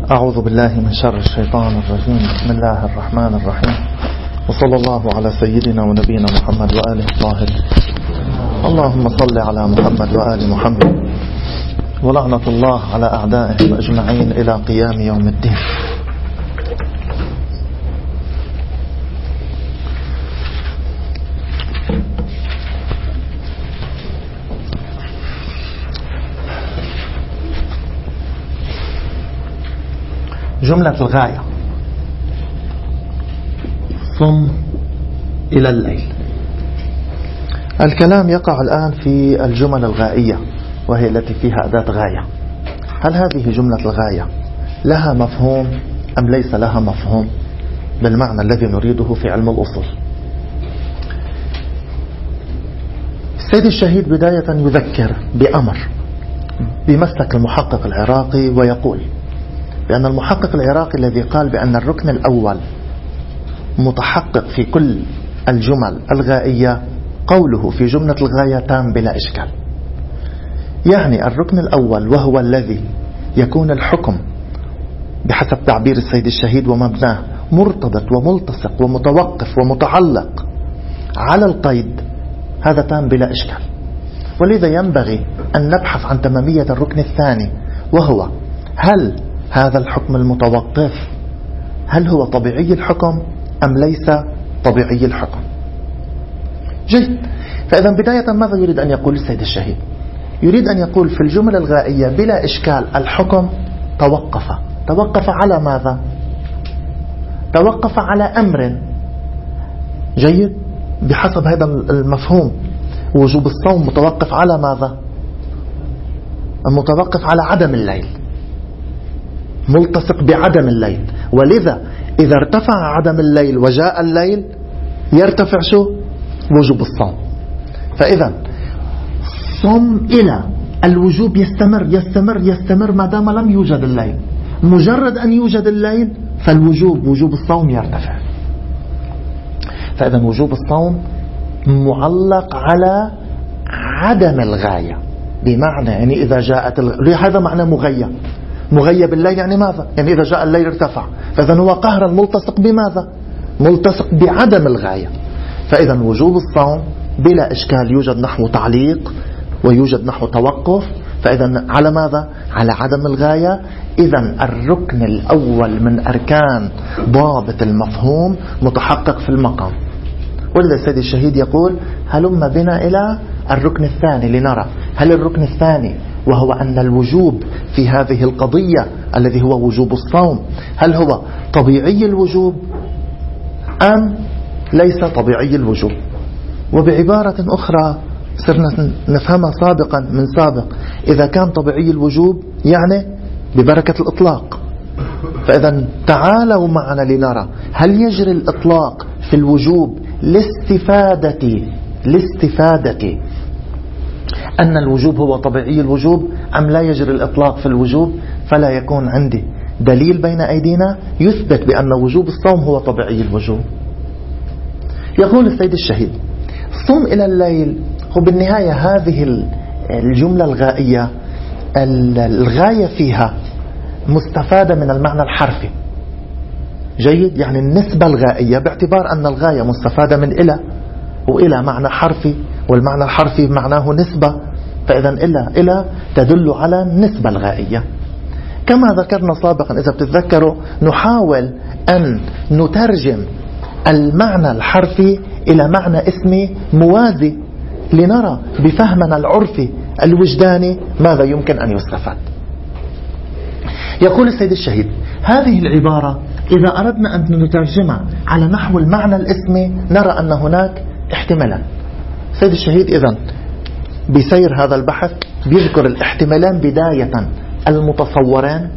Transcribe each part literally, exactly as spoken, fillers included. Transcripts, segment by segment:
أعوذ بالله من شر الشيطان الرجيم. بسم الله الرحمن الرحيم، وصلى الله على سيدنا ونبينا محمد وآله الطاهرين. اللهم صل على محمد وآل محمد، ولعنة الله على أعدائهم أجمعين إلى قيام يوم الدين. جملة الغاية: صم إلى الليل. الكلام يقع الآن في الجمل الغائية، وهي التي فيها أداة غاية. هل هذه جملة الغاية لها مفهوم أم ليس لها مفهوم بالمعنى الذي نريده في علم الأصول؟ السيد الشهيد بداية يذكر بأمر بمسلك المحقق العراقي، ويقول بأن المحقق العراقي الذي قال بأن الركن الأول متحقق في كل الجمل الغائية، قوله في جملة الغاية تام بلا إشكال. يعني الركن الأول وهو الذي يكون الحكم بحسب تعبير السيد الشهيد ومبناه مرتبط وملتصق ومتوقف ومتعلق على القيد، هذا تام بلا إشكال. ولذا ينبغي أن نبحث عن تمامية الركن الثاني، وهو هل هذا الحكم المتوقف هل هو طبيعي الحكم أم ليس طبيعي الحكم؟ جيد. فإذا بداية ماذا يريد أن يقول السيد الشهيد؟ يريد أن يقول في الجملة الغائية بلا إشكال الحكم توقف. توقف على ماذا؟ توقف على أمر. جيد. بحسب هذا المفهوم وجوب الصوم متوقف على ماذا؟ متوقف على عدم الليل، ملتصق بعدم الليل. ولذا إذا ارتفع عدم الليل وجاء الليل يرتفع شو؟ وجوب الصوم. فإذا صم إلى الوجوب يستمر يستمر يستمر ما دام لم يوجد الليل. مجرد أن يوجد الليل فالوجوب وجوب الصوم يرتفع. فإذا وجوب الصوم معلق على عدم الغاية، بمعنى يعني إذا جاءت الغ... هذا معنى مغيب. مغيب الليل يعني ماذا؟ يعني إذا جاء الليل ارتفع، فإذا هو قهرا ملتصق بماذا؟ ملتصق بعدم الغاية. فإذا وجوب الصوم بلا إشكال يوجد نحو تعليق ويوجد نحو توقف. فإذا على ماذا؟ على عدم الغاية. إذا الركن الأول من أركان ضابط المفهوم متحقق في المقام. ولذا السيد الشهيد يقول هلم بنا إلى الركن الثاني لنرى هل الركن الثاني وهو أن الوجوب في هذه القضية الذي هو وجوب الصوم هل هو طبيعي الوجوب أم ليس طبيعي الوجوب. وبعبارة أخرى صرنا نفهمها سابقا من سابق، إذا كان طبيعي الوجوب يعني ببركة الإطلاق. فإذا تعالوا معنا لنرى هل يجري الإطلاق في الوجوب لاستفادة لاستفادة أن الوجوب هو طبيعي الوجوب أم لا يجري الإطلاق في الوجوب. فلا يكون عندي دليل بين أيدينا يثبت بأن وجوب الصوم هو طبيعي الوجوب. يقول السيد الشهيد صم إلى الليل. وبالنهاية هذه الجملة الغائية الغاية فيها مستفادة من المعنى الحرفي. جيد. يعني النسبة الغائية باعتبار أن الغاية مستفادة من إلى، وإلى معنى حرفي، والمعنى الحرفي معناه نسبة. فإذا إلى إلى تدل على النسبة الغائية. كما ذكرنا سابقا إذا بتتذكروا نحاول أن نترجم المعنى الحرفي إلى معنى اسمي موازي لنرى بفهمنا العرفي الوجداني ماذا يمكن أن يستفاد. يقول السيد الشهيد هذه العبارة إذا أردنا أن نترجمها على نحو المعنى الاسمي نرى أن هناك احتمالا. السيد الشهيد إذن بسير هذا البحث بيذكر الاحتمالان بداية المتصوران،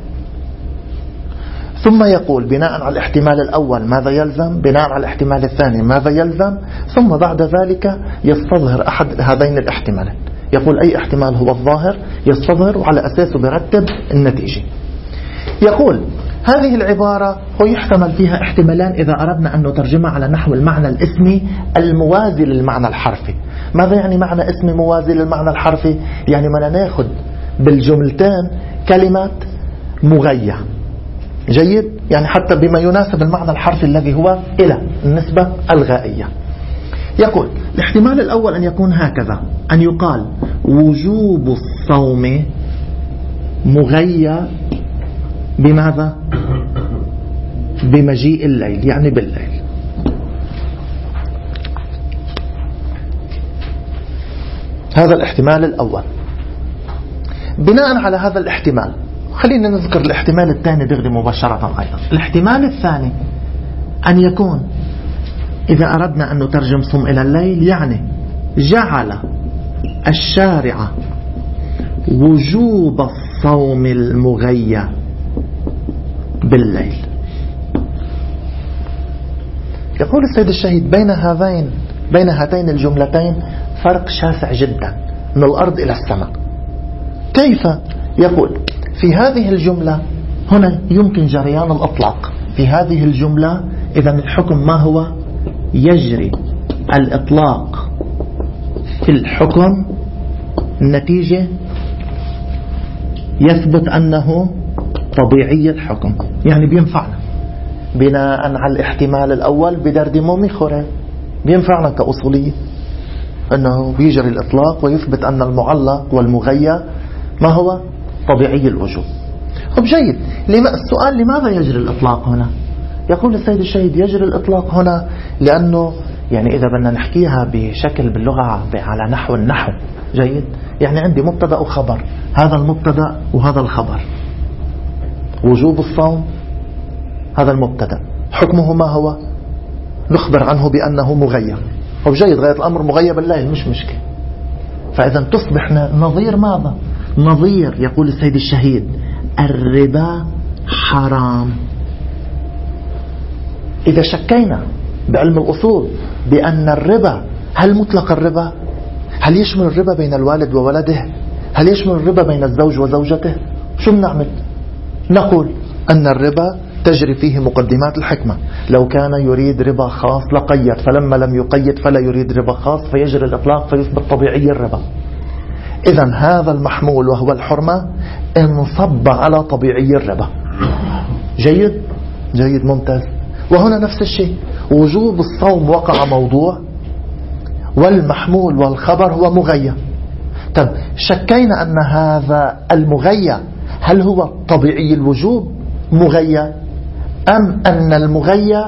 ثم يقول بناء على الاحتمال الأول ماذا يلزم، بناء على الاحتمال الثاني ماذا يلزم، ثم بعد ذلك يستظهر أحد هذين الاحتمالين. يقول أي احتمال هو الظاهر يستظهر وعلى أساسه برتب النتيجة. يقول هذه العبارة هو يحتمل فيها احتمالان إذا أردنا أن نترجمها على نحو المعنى الاسمي الموازي للمعنى الحرفي. ماذا يعني معنى اسمي موازي للمعنى الحرفي؟ يعني ما ناخذ بالجملتين كلمة مغية جيد، يعني حتى بما يناسب المعنى الحرفي الذي هو إلى النسبة الغائية. يقول الاحتمال الأول أن يكون هكذا، أن يقال وجوب الصوم مغيى بماذا؟ بمجيء الليل، يعني بالليل. هذا الاحتمال الأول. بناء على هذا الاحتمال خلينا نذكر الاحتمال الثاني دغري مباشرة أيضا. الاحتمال الثاني أن يكون إذا أردنا أن نترجم صم إلى الليل، يعني جعل الشارع وجوب الصوم المغيى بالليل. يقول السيد الشهيد بين هذين بين هاتين الجملتين فرق شاسع جدا من الأرض إلى السماء. كيف؟ يقول في هذه الجملة هنا يمكن جريان الإطلاق. في هذه الجملة إذا الحكم ما هو؟ يجري الإطلاق في الحكم، النتيجة يثبت أنه طبيعي الحكم، يعني بينفعنا بناء على الاحتمال الأول بدردمومي خوري، بينفعنا كأصولية أنه بيجري الإطلاق ويثبت أن المعلق والمغيى ما هو؟ طبيعي الوجوب. طب جيد، السؤال لماذا يجري الإطلاق هنا؟ يقول السيد الشهيد يجري الإطلاق هنا لأنه يعني إذا بدنا نحكيها بشكل باللغة على نحو النحو، جيد، يعني عندي مبتدأ وخبر، هذا المبتدأ وهذا الخبر. وجوب الصوم هذا المبتدأ، حكمه ما هو؟ نخبر عنه بأنه مغيب. طب جيد، غاية الأمر مغيب الليل، مش مشكلة. فإذا تصبح نظير ماذا؟ نظير يقول السيد الشهيد الربا حرام. إذا شكينا بعلم الأصول بأن الربا، هل مطلق الربا؟ هل يشمل الربا بين الوالد وولده؟ هل يشمل الربا بين الزوج وزوجته؟ شو بنعمل؟ نقول أن الربا تجري فيه مقدمات الحكمة. لو كان يريد ربا خاص لقيد، فلما لم يقيد فلا يريد ربا خاص، فيجري الإطلاق فيثبت طبيعي الربا. إذن هذا المحمول وهو الحرمة انصب على طبيعي الربا. جيد؟ جيد، ممتاز. وهنا نفس الشيء، وجوب الصوم وقع موضوع والمحمول والخبر هو مغيى. طب شكينا أن هذا المغيى هل هو طبيعي الوجوب مغيى، أم أن المغيى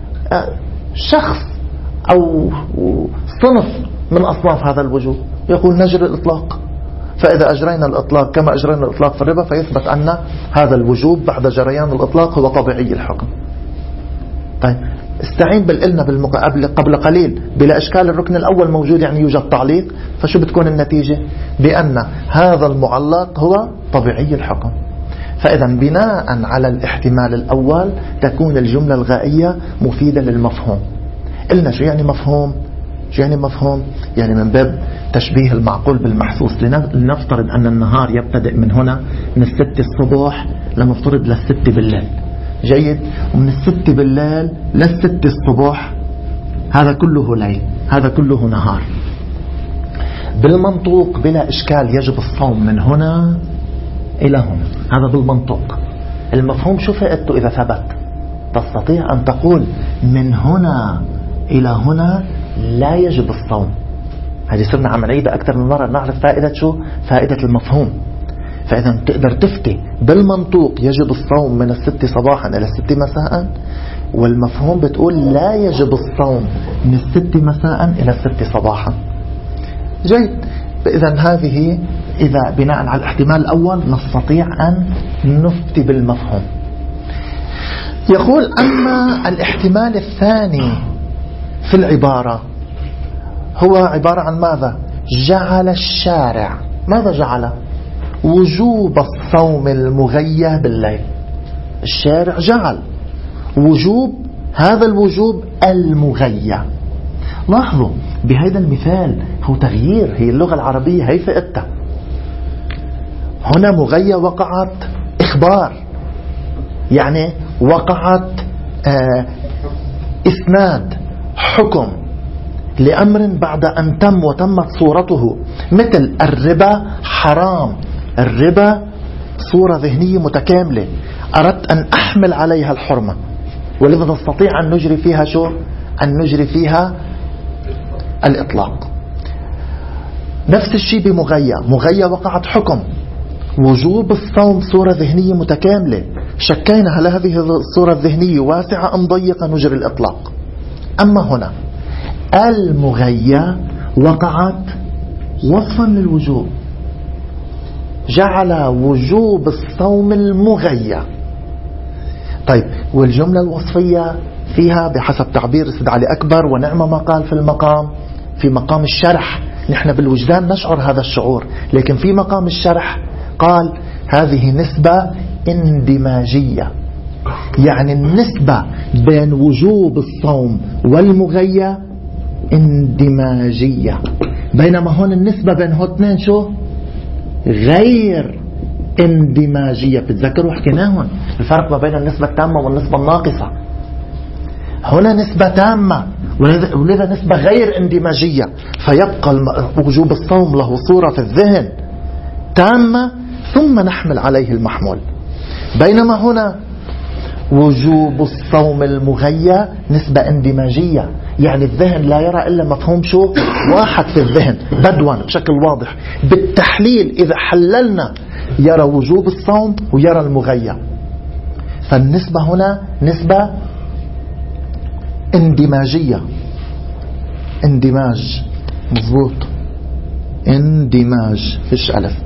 شخص أو صنف من أصناف هذا الوجوب؟ يقول نجري الإطلاق. فإذا أجرينا الإطلاق كما أجرينا الإطلاق في الربا فيثبت أن هذا الوجوب بعد جريان الإطلاق هو طبيعي الحكم. طيب استعين بالقلنا بالمقابل قبل قليل بلا إشكال الركن الأول موجود، يعني يوجد تعليق، فشو بتكون النتيجة؟ بأن هذا المعلق هو طبيعي الحكم. فإذا بناء على الاحتمال الأول تكون الجملة الغائية مفيدة للمفهوم. قلنا شو يعني مفهوم؟ شو يعني مفهوم؟ يعني من باب تشبيه المعقول بالمحسوس. لنفترض أن النهار يبتدئ من هنا من الست الصبح لنفترض للست بالليل، جيد، ومن الست بالليل للست الصبح هذا كله ليل، هذا كله نهار. بالمنطوق بلا إشكال يجب الصوم من هنا إلى هنا، هذا بالمنطق. المفهوم شو فائدته إذا ثبت؟ تستطيع أن تقول من هنا إلى هنا لا يجب الصوم. هذه صرنا عم نعيدها أكثر من مرة، نعرف فائدة شو؟ فائدة المفهوم. فإذا تقدر تفتي بالمنطوق يجب الصوم من الست صباحا إلى الست مساء، والمفهوم بتقول لا يجب الصوم من الست مساء إلى الست صباحا. جيد. إذن هذه إذا بناء على الاحتمال الأول نستطيع أن نفتي بالمفهوم. يقول أما الاحتمال الثاني في العبارة هو عبارة عن ماذا؟ جعل الشارع، ماذا جعل؟ وجوب الصوم المغيى بالليل. الشارع جعل وجوب، هذا الوجوب المغيى. لاحظوا بهذا المثال هو تغيير، هي اللغة العربية هي فئتها. هنا مغيى وقعت إخبار، يعني وقعت آه إسناد حكم لأمر بعد أن تم وتمت صورته، مثل الربا حرام. الربا صورة ذهنية متكاملة، أردت أن أحمل عليها الحرمة، ولذا نستطيع أن نجري فيها شو؟ أن نجري فيها الإطلاق. نفس الشيء بمغية. مغية وقعت حكم وجوب الصوم صورة ذهنية متكاملة، شكينا هل هذه الصورة الذهنية واسعة أم ضيقة، نجري الإطلاق. أما هنا المغية وقعت وصفا للوجوب، جعل وجوب الصوم المغية. طيب، والجملة الوصفية فيها بحسب تعبير سيد علي أكبر ونعم ما قال في المقام، في مقام الشرح نحن بالوجدان نشعر هذا الشعور، لكن في مقام الشرح قال هذه نسبة اندماجية، يعني النسبة بين وجوب الصوم والمغية اندماجية، بينما هون النسبة بين هون اثنين شو؟ غير اندماجية. بتذكروا حكيناهن الفرق ما بين النسبة التامة والنسبة الناقصة. هنا نسبة تامة ولذا نسبة غير اندماجية، فيبقى وجوب الصوم له صورة في الذهن تامة ثم نحمل عليه المحمول، بينما هنا وجوب الصوم المغية نسبة اندماجية، يعني الذهن لا يرى إلا مفهوم شو؟ واحد في الذهن بدوا بشكل واضح. بالتحليل إذا حللنا يرى وجوب الصوم ويرى المغية، فالنسبة هنا نسبة اندماجية. اندماج مضبوط، اندماج فيش ألف.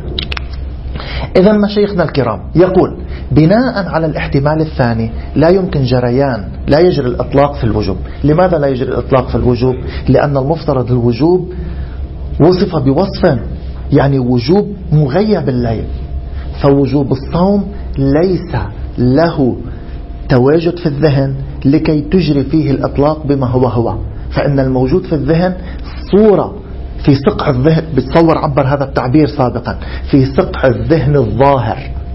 إذا مشايخنا الكرام يقول بناء على الاحتمال الثاني لا يمكن جريان، لا يجري الإطلاق في الوجوب. لماذا لا يجري الإطلاق في الوجوب؟ لأن المفترض الوجوب وصف بوصف، يعني وجوب مغيب بالليل، فوجوب الصوم ليس له تواجد في الذهن لكي تجري فيه الإطلاق بما هو هو، فإن الموجود في الذهن صورة في سقع الذهن. بتصور عبر هذا التعبير سابقا في سقع الذهن الظاهر،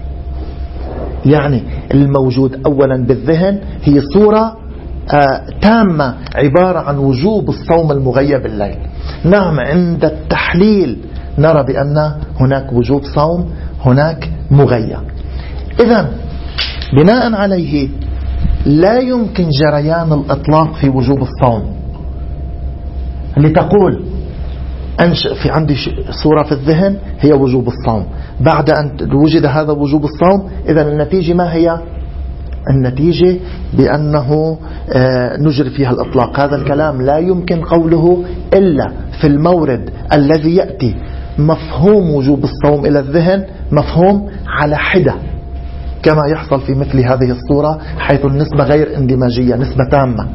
يعني الموجود أولا بالذهن هي صورة آه تامة عبارة عن وجوب الصوم المغيب بالليل. نعم، عند التحليل نرى بأن هناك وجوب صوم، هناك مغيب. إذن بناء عليه لا يمكن جريان الإطلاق في وجوب الصوم، لتقول أنشأ في عندي صورة في الذهن هي وجوب الصوم، بعد أن وجد هذا وجوب الصوم إذن النتيجة ما هي؟ النتيجة بأنه نجري فيها الإطلاق. هذا الكلام لا يمكن قوله إلا في المورد الذي يأتي مفهوم وجوب الصوم إلى الذهن مفهوم على حدة، كما يحصل في مثل هذه الصورة حيث النسبة غير اندماجية، نسبة تامة.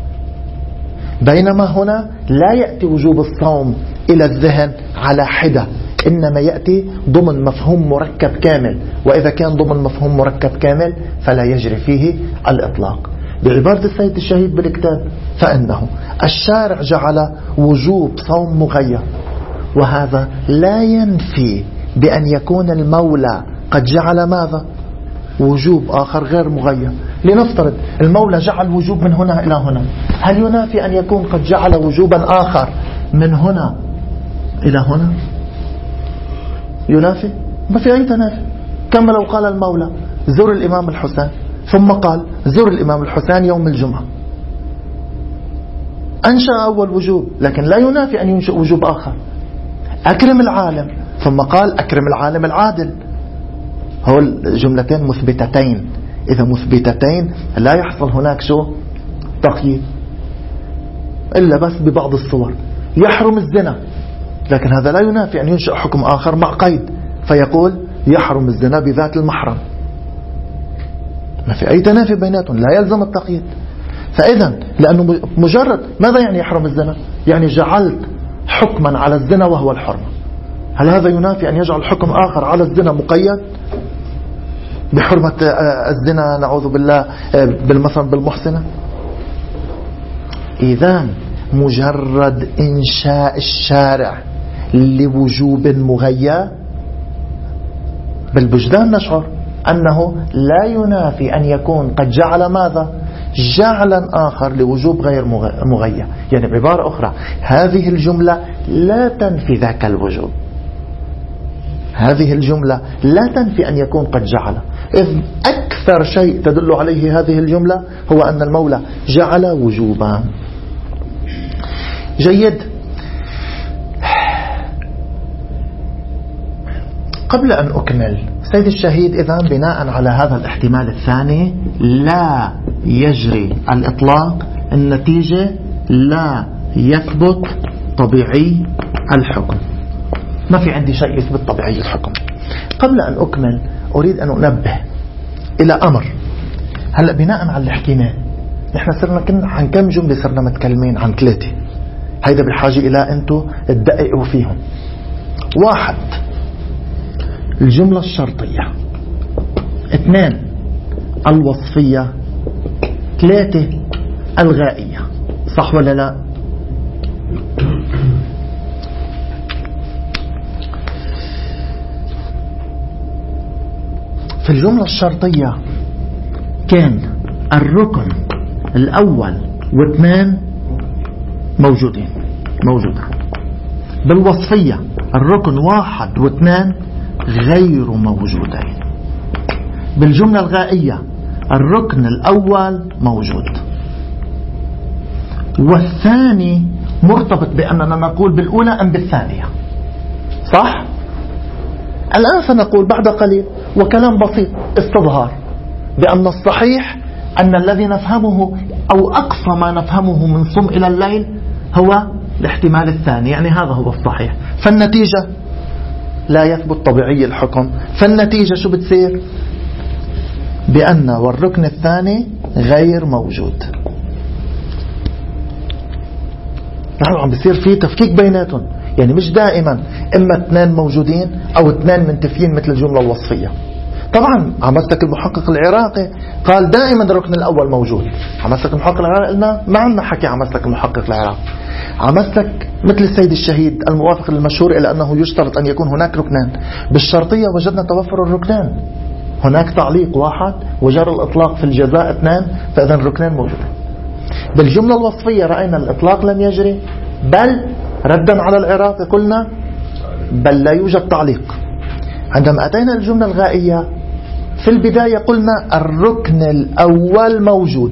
بينما هنا لا يأتي وجوب الصوم إلى الذهن على حدة، إنما يأتي ضمن مفهوم مركب كامل، وإذا كان ضمن مفهوم مركب كامل فلا يجري فيه الإطلاق. بعبارة السيد الشهيد بالكتاب فإنه الشارع جعل وجوب صوم مغيب، وهذا لا ينفي بأن يكون المولى قد جعل ماذا؟ وجوب آخر غير مغيب. لنفترض المولى جعل وجوب من هنا إلى هنا، هل ينافي أن يكون قد جعل وجوبا آخر من هنا إلى هنا؟ ينافي؟ ما في أي تنافي. كما لو قال المولى زور الإمام الحسين ثم قال زور الإمام الحسين يوم الجمعة، أنشأ أول وجوب، لكن لا ينافي أن ينشأ وجوب آخر. أكرم العالم ثم قال أكرم العالم العادل، هو الجملتين مثبتتين. إذا مثبتتين لا يحصل هناك شو؟ تقييد، إلا بس ببعض الصور. يحرم الزنا، لكن هذا لا ينافي أن ينشأ حكم آخر مع قيد فيقول يحرم الزنا بذات المحرم. ما في أي تنافي بيناتهم، لا يلزم التقييد. فإذا لأنه مجرد ماذا يعني يحرم الزنا؟ يعني جعلت حكما على الزنا وهو الحرمة، هل هذا ينافي أن يجعل حكم آخر على الزنا مقيد بحرمة الزنا نعوذ بالله بالمثل بالمحسنة؟ إذن مجرد إنشاء الشارع لوجوب مغيب بالوجدان نشعر أنه لا ينافي أن يكون قد جعل ماذا؟ جعلا آخر لوجوب غير مغيب. يعني بعبارة أخرى هذه الجملة لا تنفي ذاك الوجوب، هذه الجملة لا تنفي أن يكون قد جعل. إذ أكثر شيء تدل عليه هذه الجملة هو أن المولى جعل وجوبا. جيد. قبل أن أكمل، سيد الشهيد إذن بناء على هذا الاحتمال الثاني لا يجري الإطلاق، النتيجة لا يثبت طبيعي الحكم. ما في عندي شيء يثبت طبيعي الحكم. قبل أن أكمل أريد أن أنبه إلى أمر. هلأ بناء على اللي حكيناه نحن صرنا كنا عن كم جملة؟ صرنا متكلمين عن ثلاثة. هيدا بحاجة إلى أنتوا تدققوا فيهم. واحد، الجملة الشرطية. اثنين، الوصفية. ثلاثة، الغائية. صح ولا لا؟ في الجملة الشرطية كان الركن الأول واثنين موجودين موجودة. بالوصفية الركن واحد واثنين غير موجودين. بالجملة الغائية الركن الأول موجود والثاني مرتبط بأننا نقول بالأولى أم بالثانية. صح؟ الآن سنقول بعد قليل وكلام بسيط استظهار بأن الصحيح أن الذي نفهمه أو أقصى ما نفهمه من صم إلى الليل هو الاحتمال الثاني، يعني هذا هو الصحيح. فالنتيجة لا يثبت طبيعي الحكم. فالنتيجة شو بتصير؟ بأن والركن الثاني غير موجود. نحن عم بيصير في تفكيك بيناتهم، يعني مش دائما إما اثنين موجودين أو اثنين منتفيين مثل الجملة الوصفية. طبعا عمسلك المحقق العراقي قال دائما الركن الأول موجود. عمسلك المحقق العراقي قلنا ما عندنا حكي عمسلك المحقق العراقي. عمسلك مثل السيد الشهيد الموافق للمشهور إلى أنه يشترط أن يكون هناك ركنان. بالشرطية وجدنا توفر الركنان، هناك تعليق واحد وجرى الإطلاق في الجزاء اثنان، فإذا الركنان موجودين. بالجملة الوصفية رأينا الإطلاق لم يجري، بل ردا على العراقي قلنا بل لا يوجد تعليق. عندما أتينا الجملة الغائية في البداية قلنا الركن الأول موجود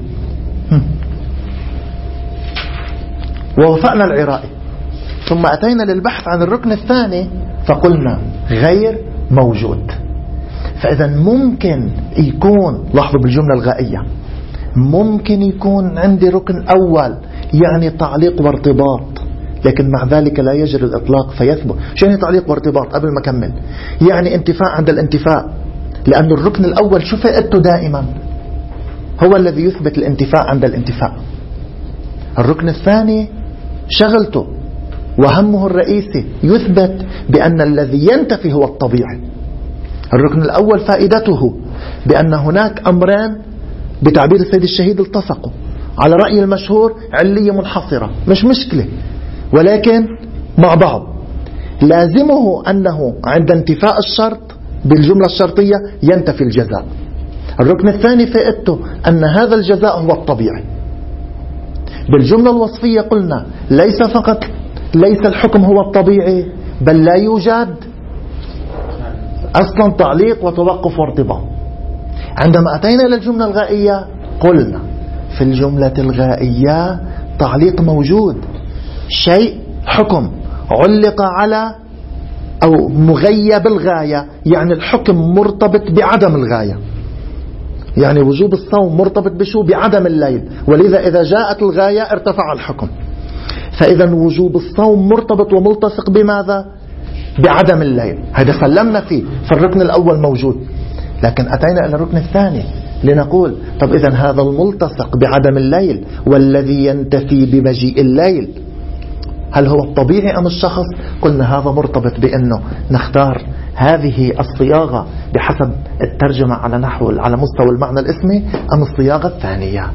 ووافقنا العراقي، ثم أتينا للبحث عن الركن الثاني فقلنا غير موجود. فإذا ممكن يكون، لاحظوا بالجملة الغائية، ممكن يكون عندي ركن أول يعني تعليق وارتباط، لكن مع ذلك لا يجري الإطلاق فيثبت. شو يعني تعليق وارتباط؟ قبل ما أكمل، يعني انتفاء عند الانتفاء، لأن الركن الأول شو فائدته دائما؟ هو الذي يثبت الانتفاء عند الانتفاء. الركن الثاني شغلته وهمه الرئيسي يثبت بأن الذي ينتفي هو الطبيعي. الركن الأول فائدته بأن هناك أمران بتعبير السيد الشهيد التصقوا، على رأي المشهور علية منحصرة، مش مشكلة، ولكن مع بعض لازمه أنه عند انتفاء الشرط بالجملة الشرطية ينتفي الجزاء. الركن الثاني فائدته أن هذا الجزاء هو الطبيعي. بالجملة الوصفية قلنا ليس فقط ليس الحكم هو الطبيعي، بل لا يوجد أصلا تعليق وتوقف وارتباط. عندما أتينا إلى الجملة الغائية قلنا في الجملة الغائية تعليق موجود، شيء حكم علق على أو مغيب الغاية، يعني الحكم مرتبط بعدم الغاية، يعني وجوب الصوم مرتبط بشو؟ بعدم الليل، ولذا إذا جاءت الغاية ارتفع الحكم. فإذا وجوب الصوم مرتبط وملتصق بماذا؟ بعدم الليل. هذا سلمنا فيه، فالركن الأول موجود، لكن أتينا إلى الركن الثاني لنقول طب إذن هذا الملتصق بعدم الليل والذي ينتفي بمجيء الليل هل هو الطبيعي أم الشخص؟ قلنا هذا مرتبط بأنه نختار هذه الصياغة بحسب الترجمة على نحو على مستوى المعنى الاسمي أم الصياغة الثانية.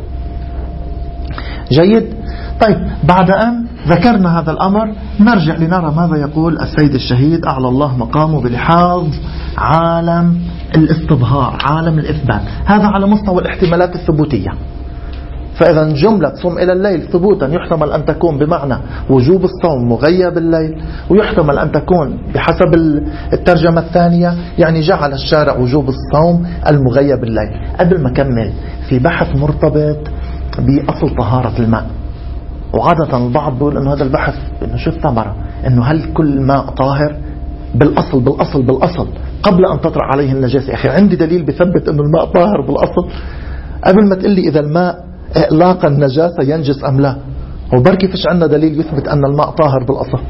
جيد. طيب بعد أن ذكرنا هذا الأمر نرجع لنرى ماذا يقول السيد الشهيد أعلى الله مقامه بلحاظ عالم الاستظهار، عالم الإثبات. هذا على مستوى الاحتمالات الثبوتية. فإذا جملة صم إلى الليل ثبوتا يحتمل أن تكون بمعنى وجوب الصوم مغيب الليل، ويحتمل أن تكون بحسب الترجمة الثانية يعني جعل الشارع وجوب الصوم المغيب الليل. قبل ما كمل في بحث مرتبط بأصل طهارة الماء، وعادة البعض بيقول أنه هذا البحث أنه شو الثمرة، أنه هل كل ماء طاهر؟ بالأصل بالأصل بالأصل قبل أن تطرأ عليه النجاسة. أخي عندي دليل بثبت أنه الماء طاهر بالأصل قبل ما تقول لي إذا الماء لاقى النجاسة ينجس أم لا. وبركي فيش عندنا دليل يثبت أن الماء طاهر بالأصل.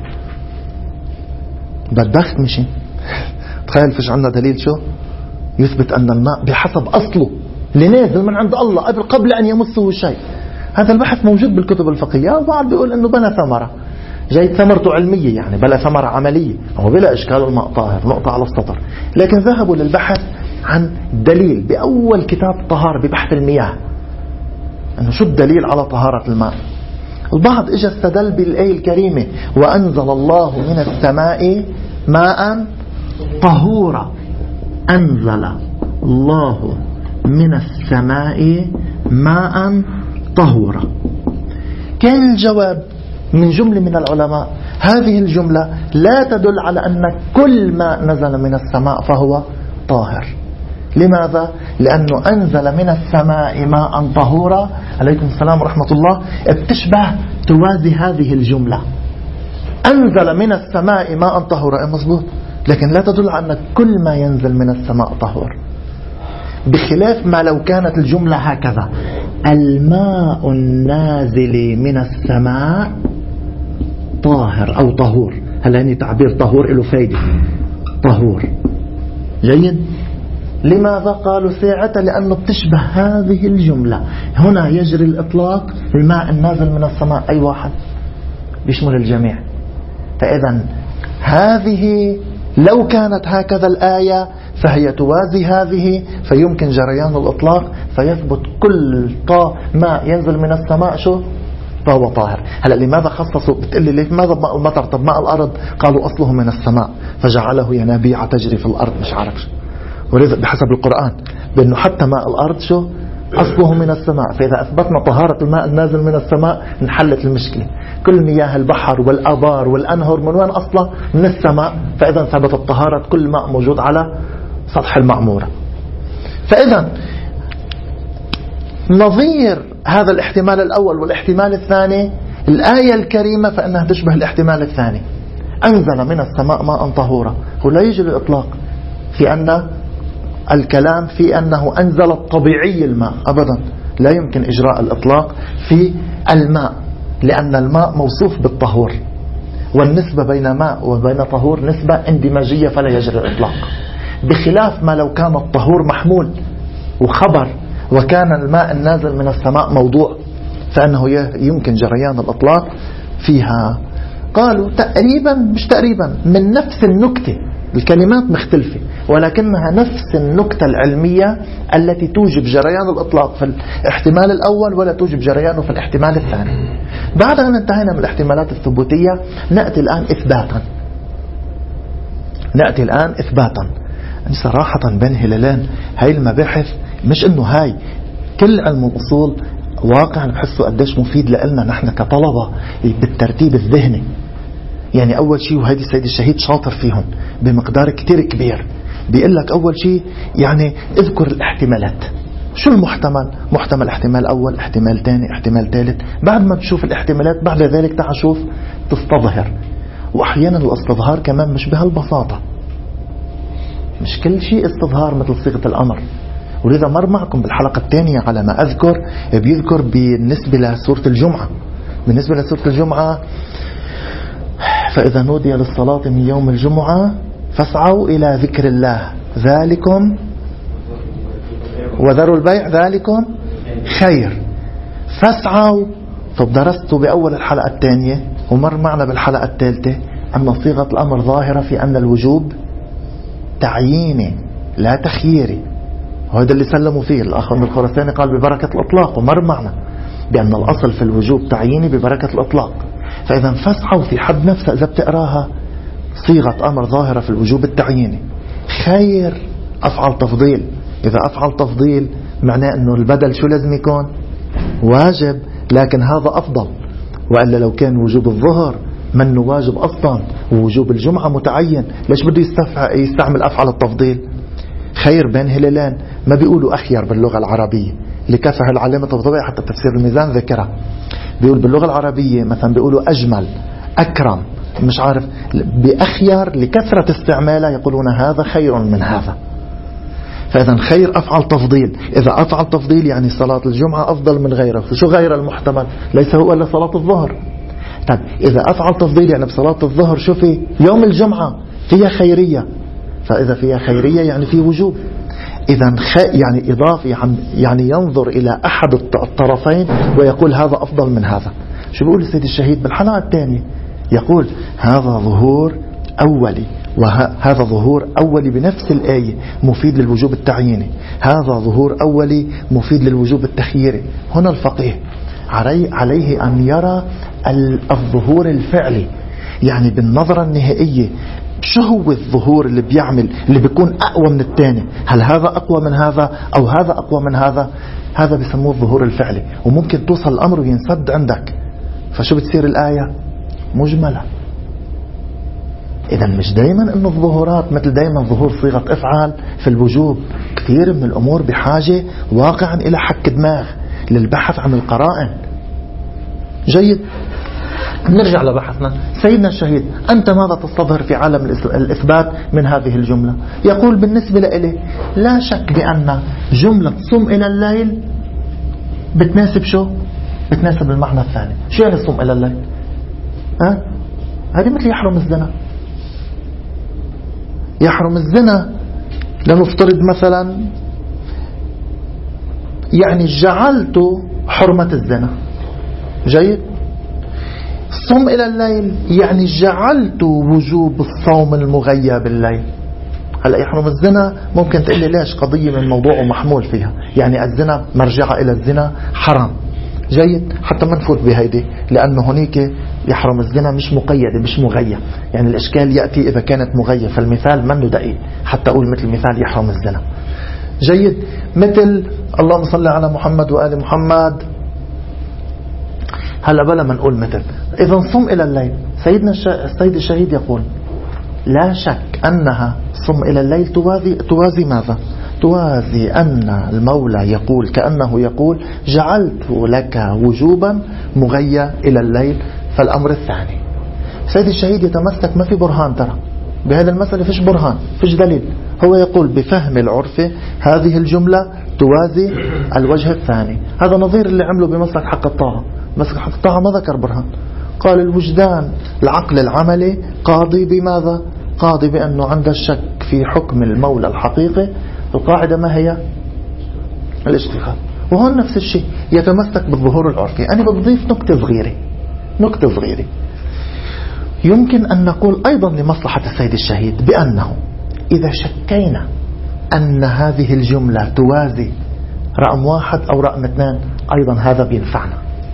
بدخت مشي تخيل فيش عندنا دليل شو يثبت أن الماء بحسب أصله لنازل من عند الله قبل قبل أن يمسه شيء. هذا البحث موجود بالكتب الفقهية، وبعض بيقول أنه بلا ثمرة، جاي ثمرته علمية يعني بلا ثمرة عملية، هو بلا إشكال الماء طاهر، نقطة على السطر. لكن ذهبوا للبحث عن دليل بأول كتاب طهارة ببحث المياه، أنه شو الدليل على طهارة الماء. البعض إجا استدل بالآية الكريمة وأنزل الله من السماء ماء طهورا. أنزل الله من السماء ماء طهورا. كان الجواب من جملة من العلماء هذه الجملة لا تدل على أن كل ما نزل من السماء فهو طاهر. لماذا؟ لأنه أنزل من السماء ماء طهورا عليكم السلام ورحمة الله بتشبه توازي هذه الجملة. أنزل من السماء ماء طهورا مظبوط، لكن لا تدل على أن كل ما ينزل من السماء طهور، بخلاف ما لو كانت الجملة هكذا الماء النازل من السماء طاهر أو طهور. هل يعني تعبير طهور له فايدة؟ طهور جيد. لماذا قالوا ساعة؟ لأنه بتشبه هذه الجملة. هنا يجري الإطلاق الماء النازل من السماء أي واحد بيشمل الجميع. فإذا هذه لو كانت هكذا الآية فهي توازي هذه، فيمكن جريان الإطلاق فيثبت كل طا ماء ينزل من السماء شو فهو طاهر. هلا لماذا خصصوا؟ بتقلي لماذا ماء المطر؟ طب ماء الأرض قالوا أصله من السماء فجعله ينابيع تجري في الأرض، مش عارف شو، ولذا بحسب القرآن بأنه حتى ماء الأرض شو أصله من السماء. فإذا أثبتنا طهارة الماء النازل من السماء انحلت المشكلة. كل مياه البحر والآبار والأنهر من وين أصلا؟ من السماء. فإذا ثبتت طهارة كل ماء موجود على سطح المعمورة. فإذا نظير هذا الاحتمال الأول والاحتمال الثاني الآية الكريمة فإنها تشبه الاحتمال الثاني. أنزل من السماء ماء طهورا، ولا يجري الإطلاق في أن الكلام في أنه أنزل الطبيعي الماء أبدا. لا يمكن إجراء الإطلاق في الماء، لأن الماء موصوف بالطهور، والنسبة بين ماء وبين طهور نسبة اندماجية فلا يجري الإطلاق. بخلاف ما لو كان الطهور محمول وخبر وكان الماء النازل من السماء موضوع فإنه يمكن جريان الإطلاق فيها. قالوا تقريبا مش تقريبا من نفس النكتة، الكلمات مختلفة ولكنها نفس النكتة العلمية التي توجب جريان الإطلاق في الاحتمال الأول ولا توجب جريانه في الاحتمال الثاني. بعد أن انتهينا من الاحتمالات الثبوتية نأتي الآن إثباتا. نأتي الآن إثباتا. صراحة بين هلالين هاي المباحث مش إنه هاي كل علم الأصول واقعا بحسه قديش مفيد لنا نحن كطلبة بالترتيب الذهني. يعني أول شيء، وهذه السيد الشهيد شاطر فيهم بمقدار كتير كبير، بيقول لك أول شيء يعني اذكر الاحتمالات. شو المحتمل؟ محتمل احتمال أول، احتمال ثاني، احتمال ثالث. بعد ما تشوف الاحتمالات بعد ذلك تعال شوف تستظهر. وأحيانا الاستظهار كمان مش بهالبساطة، مش كل شيء استظهار مثل صيغة الأمر. ولذا مر معكم بالحلقة الثانية على ما أذكر بيذكر بالنسبة لسورة الجمعة. بالنسبة لسورة الجمعة فإذا نودي للصلاة من يوم الجمعة فاسعوا إلى ذكر الله ذلكم وذروا البيع ذلكم خير. فاسعوا. طب درستوا بأول الحلقة الثانية ومر معنا بالحلقة الثالثة أن صيغة الأمر ظاهرة في أن الوجوب تعييني لا تخييري، وهذا اللي سلموا فيه الأخ من الخراساني قال ببركة الإطلاق. ومر معنا بأن الأصل في الوجوب تعييني ببركة الإطلاق. فإذا فاسعوا في حد نفسه إذا بتقراها صيغة أمر ظاهرة في الوجوب التعييني. خير أفعل تفضيل. إذا أفعل تفضيل معناه أنه البدل شو لازم يكون؟ واجب لكن هذا أفضل. وإلا لو كان وجوب الظهر منه واجب أصلا ووجوب الجمعة متعين، ليش بده يستعمل أفعل التفضيل؟ خير بين هلالين ما بيقولوا أخير باللغة العربية لكثرة العلامة الطبيعية، حتى تفسير الميزان ذكرها. بيقول باللغة العربية مثلا بيقولوا أجمل، أكرم، مش عارف، بأخير لكثرة استعمالها يقولون هذا خير من هذا. فإذا خير أفعل تفضيل، إذا أفعل تفضيل يعني صلاة الجمعة أفضل من غيره. شو غير المحتمل؟ ليس هو إلا صلاة الظهر. طيب إذا أفعل تفضيل يعني بصلاة الظهر شو في يوم الجمعة فيها خيرية، فإذا فيها خيرية يعني في وجوب. إذا يعني إضافي يعني ينظر إلى أحد الطرفين ويقول هذا أفضل من هذا. شو بيقول السيد الشهيد بالحلقة الثانية؟ يقول هذا ظهور أولي، وهذا ظهور أولي بنفس الآية مفيد للوجوب التعييني، هذا ظهور أولي مفيد للوجوب التخييري. هنا الفقيه عليه أن يرى الظهور الفعلي، يعني بالنظرة النهائية شو هو الظهور اللي بيعمل اللي بيكون أقوى من الثاني، هل هذا أقوى من هذا أو هذا أقوى من هذا؟ هذا بيسموه الظهور الفعلي، وممكن توصل الأمر وينسد عندك. فشو بتصير الآية؟ مجملة. إذا مش دايما إنه الظهورات مثل دايما ظهور صيغة افعال في الوجوب. كثير من الأمور بحاجة واقعا إلى حك دماغ للبحث عن القرائن. جيد، نرجع لبحثنا. سيدنا الشهيد أنت ماذا تستظهر في عالم الإثبات من هذه الجملة؟ يقول بالنسبة لي لا شك بأن جملة صم إلى الليل بتناسب شو؟ بتناسب المعنى الثاني. شو يعني صم إلى الليل؟ ها؟ هذه مثل يحرم الزنا. يحرم الزنا لنفترض مثلا يعني جعلت حرمة الزنا. جيد. صم إلى الليل يعني جعلت وجوب الصوم المغيب بالليل. هلأ يحرم الزنا ممكن تقول لي ليش؟ قضية من موضوع ومحمول فيها، يعني الزنا مرجعة إلى الزنا حرام. جيد، حتى ما نفوت بهيدي لأنه هناك يحرم الزنا مش مقيدة مش مغية، يعني الإشكال يأتي إذا كانت مغية، فالمثال منه دقيق حتى أقول مثل مثال يحرم الزنا. جيد، مثل اللهم صل على محمد وآل محمد. هلا بلا ما نقول مثل إذا صم إلى الليل. سيدنا السيد الشهيد يقول لا شك أنها صم إلى الليل توازي, توازي ماذا؟ توازي أن المولى يقول كأنه يقول جعلت لك وجوبا مغيا إلى الليل. فالأمر الثاني سيد الشهيد يتمسك ما في برهان، ترى بهذا المسألة فيش برهان فيش دليل. هو يقول بفهم العرف هذه الجملة توازي الوجه الثاني. هذا نظير اللي عمله بمسلك حق الطاعة. مسلك حق الطاعة ما ذكر برهان، قال الوجدان العقل العملي قاضي بماذا؟ قاضي بأنه عند الشك في حكم المولى الحقيقي. القاعدة ما هي؟ الاجتهاد. وهون نفس الشيء يتمسك بالظهور العرفي. أنا بضيف نكتة صغيرة نكتة صغيرة يمكن أن نقول أيضا لمصلحة السيد الشهيد بأنه إذا شكينا أن هذه الجملة توازي رقم واحد أو رقم اثنين أيضا هذا بينفعنا.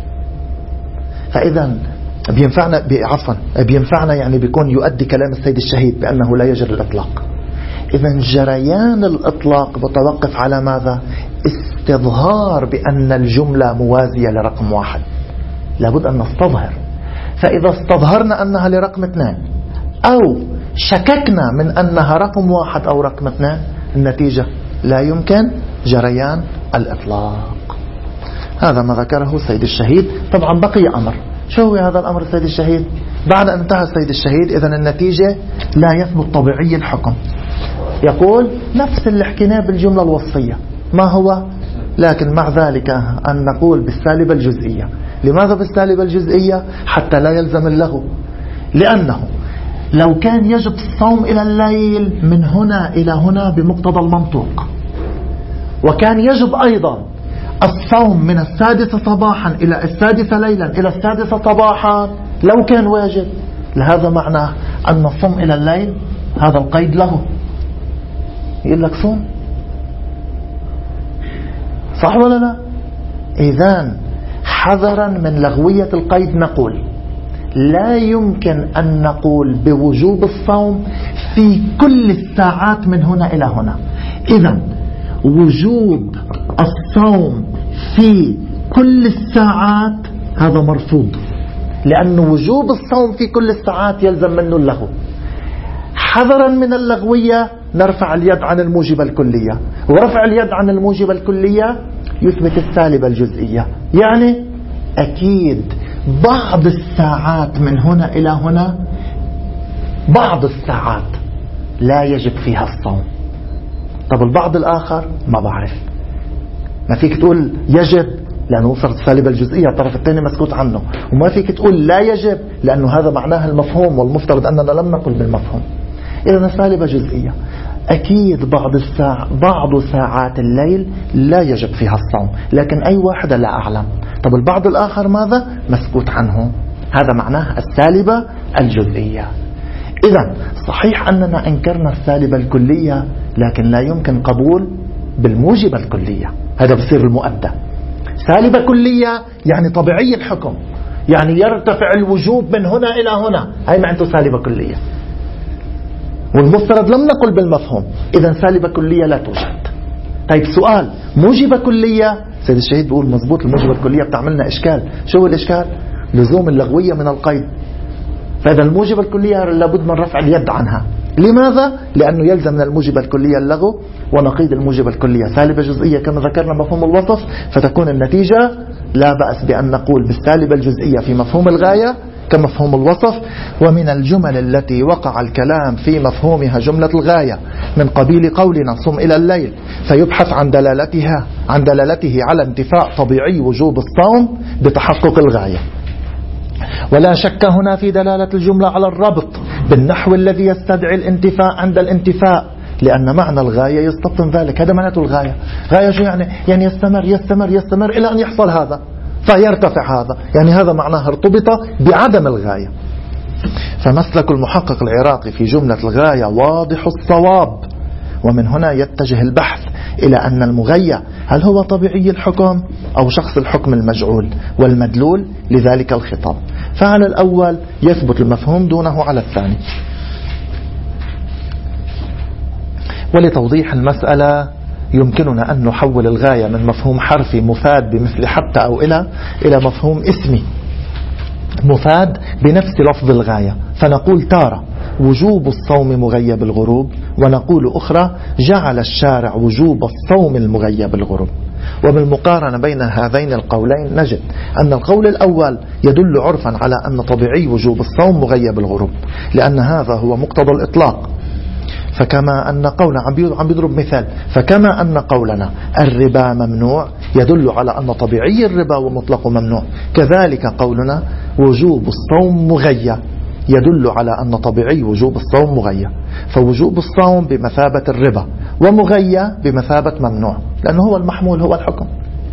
فإذا بينفعنا عفوا بينفعنا يعني بيكون يؤدي كلام السيد الشهيد بأنه لا يجري الإطلاق. إذا جريان الإطلاق متوقف على ماذا؟ استظهار بأن الجملة موازية لرقم واحد. لابد أن نستظهر. فإذا استظهرنا أنها لرقم اثنين أو شككنا من أنها رقم واحد أو رقم اثنين، النتيجة لا يمكن جريان الإطلاق. هذا ما ذكره السيد الشهيد. طبعا بقي أمر. شو هو هذا الأمر السيد الشهيد؟ بعد أن انتهى السيد الشهيد إذن النتيجة لا يثبت طبيعي الحكم. يقول نفس اللي حكيناه بالجملة الوصفية ما هو، لكن مع ذلك أن نقول بالسالبة الجزئية. لماذا بالسالبة الجزئية؟ حتى لا يلزم اللغو. لأنه لو كان يجب الصوم إلى الليل من هنا إلى هنا بمقتضى المنطوق، وكان يجب أيضا الصوم من السادسة صباحا إلى السادسة ليلا إلى السادسة صباحا، لو كان واجب، لهذا معناه أن الصوم إلى الليل هذا القيد له. يقول لك صوم، صح ولا لا؟ إذن حذرا من لغوية القيد نقول لا يمكن أن نقول بوجوب الصوم في كل الساعات من هنا إلى هنا. إذن وجوب الصوم في كل الساعات هذا مرفوض، لأن وجوب الصوم في كل الساعات يلزم منه اللغو. حذرا من اللغوية نرفع اليد عن الموجبة الكلية، ورفع اليد عن الموجبة الكلية يثبت السالبة الجزئية. يعني أكيد بعض الساعات من هنا إلى هنا، بعض الساعات لا يجب فيها الصوم. طب البعض الآخر ما بعرف، ما فيك تقول يجب لأنه وصلت السالبة الجزئية، الطرف الثاني مسكوت عنه، وما فيك تقول لا يجب لأنه هذا معناه المفهوم، والمفترض أننا لم نقل بالمفهوم. إذن السالبة جزئية. أكيد بعض الساعة بعض ساعات الليل لا يجب فيها الصوم، لكن أي واحدة لا أعلم. طب البعض الآخر ماذا؟ مسكوت عنه، هذا معناه السالبة الجزئية. إذن صحيح أننا أنكرنا السالبة الكلية، لكن لا يمكن قبول بالموجبة الكلية، هذا بصير المؤدى. سالبة كلية يعني طبيعي الحكم، يعني يرتفع الوجوب من هنا إلى هنا، هاي معناته سالبة كلية، والمفترض لم نقل بالمفهوم، إذا سالبة كلية لا توجد. طيب سؤال، موجبة كلية، سيد الشهيد بيقول مزبوط الموجبة الكلية بتعملنا إشكال. شو هو الإشكال؟ لزوم اللغوية من القيد. فإذا الموجبة الكلية لابد من رفع اليد عنها. لماذا؟ لأنه يلزم من الموجبة الكلية اللغو، ونقيد الموجبة الكلية سالبة جزئية كما ذكرنا مفهوم الوصف، فتكون النتيجة لا بأس بأن نقول بالسالبة الجزئية في مفهوم الغاية كمفهوم الوصف. ومن الجمل التي وقع الكلام في مفهومها جملة الغاية من قبيل قولنا صم إلى الليل، فيبحث عن دلالتها عن دلالته على انتفاء طبيعي وجوب الصوم بتحقق الغاية. ولا شك هنا في دلالة الجملة على الربط بالنحو الذي يستدعي الانتفاء عند الانتفاء، لأن معنى الغاية يستبطن ذلك. هذا معناته الغاية. غاية شو يعني؟ يعني يستمر يستمر يستمر إلى أن يحصل هذا فيرتفع هذا، يعني هذا معناه ارتبط بعدم الغاية. فمسلك المحقق العراقي في جملة الغاية واضح الصواب، ومن هنا يتجه البحث إلى أن المغية هل هو طبيعي الحكم أو شخص الحكم المجعول والمدلول لذلك الخطاب. فعلى الأول يثبت المفهوم دونه على الثاني. ولتوضيح المسألة يمكننا أن نحول الغاية من مفهوم حرفي مفاد بمثل حتى أو إلى إلى مفهوم اسمي مفاد بنفس لفظ الغاية، فنقول تارة وجوب الصوم مغيب الغروب، ونقول أخرى جعل الشارع وجوب الصوم المغيب الغروب. وبالمقارنة بين هذين القولين نجد أن القول الأول يدل عرفا على أن طبيعي وجوب الصوم مغيب الغروب، لأن هذا هو مقتضى الإطلاق. فكما أن قولنا عم بيضرب مثال، فكما أن قولنا الربا ممنوع يدل على أن طبيعي الربا ومطلق ممنوع، كذلك قولنا وجوب الصوم مغيب يدل على أن طبيعي وجوب الصوم مغيب. فوجوب الصوم بمثابة الربا، ومغيب بمثابة ممنوع، لأنه هو المحمول هو الحكم.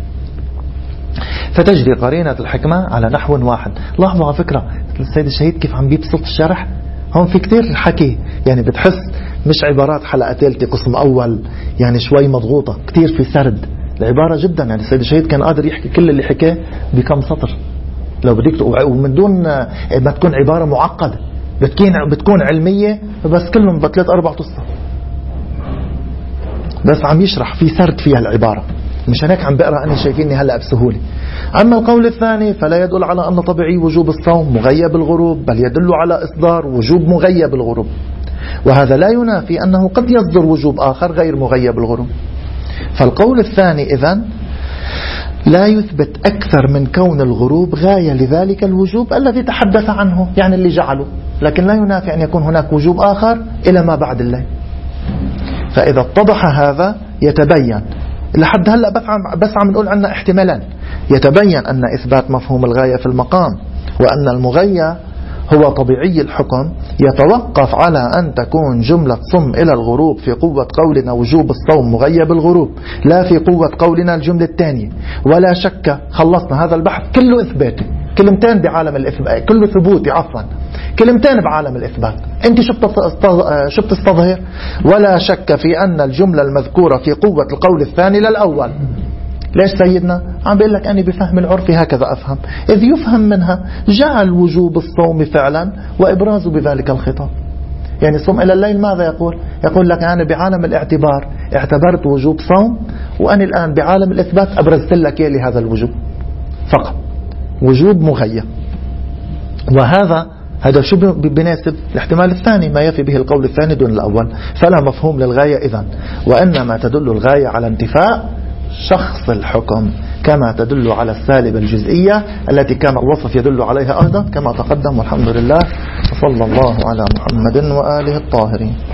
فتجري قرينة الحكمة على نحو واحد. لاحظوا على فكرة السيد الشهيد كيف عم بيبسط الشرح، هون في كتير حكي، يعني بتحس مش عبارات حلقة ثالثة قسم أول يعني شوي مضغوطة، كتير في سرد العبارة جدا. يعني السيد الشهيد كان قادر يحكي كل اللي حكاه بكم سطر لو بدك، ومن دون ما تكون عبارة معقدة، بتكون بتكون علمية بس كلهم بثلاث أربع تسطر، بس عم يشرح في سرد فيها العبارة. مش هيك عم بقرأ أنا شايفيني هلأ بسهولة. أما القول الثاني فلا يدل على أن طبيعي وجوب الصوم مغيب الغروب، بل يدل على إصدار وجوب مغيب الغروب، وهذا لا ينافي أنه قد يصدر وجوب آخر غير مغيب الغروب. فالقول الثاني إذن لا يثبت أكثر من كون الغروب غاية لذلك الوجوب الذي تحدث عنه، يعني اللي جعله، لكن لا ينافي أن يكون هناك وجوب آخر إلى ما بعد الليل. فإذا اتضح هذا يتبين لحد هلأ بس عم, بس عم نقول عنا احتمالان. يتبين أن إثبات مفهوم الغاية في المقام وأن المغية هو طبيعي الحكم يتوقف على أن تكون جملة صم إلى الغروب في قوة قولنا وجوب الصوم مغيب الغروب، لا في قوة قولنا الجملة الثانية. ولا شك خلصنا هذا البحث كله إثباتي، كلمتين بعالم الإثبات، كله ثبوتي عفوا، كلمتين بعالم الإثبات. أنت شو بتستظهر؟ ولا شك في أن الجملة المذكورة في قوة القول الثاني للأول. ليش سيدنا؟ عم بيقول لك أنا بفهم العرف هكذا أفهم، إذ يفهم منها جعل وجوب الصوم فعلا وإبرازه بذلك الخطاب. يعني صوم إلى الليل ماذا يقول؟ يقول لك أنا بعالم الاعتبار اعتبرت وجوب صوم، وأنا الآن بعالم الإثبات أبرزت لك لهذا الوجوب. فقط، وجوب مغير. وهذا هذا شو بيناسب الاحتمال الثاني، ما يفي به القول الثاني دون الأول، فلا مفهوم للغاية إذن، وإنما تدل الغاية على انتفاء شخص الحكم كما تدل على السالبة الجزئية التي كان الوصف يدل عليها أيضا كما تقدم. والحمد لله، وصلى الله على محمد وآله الطاهرين.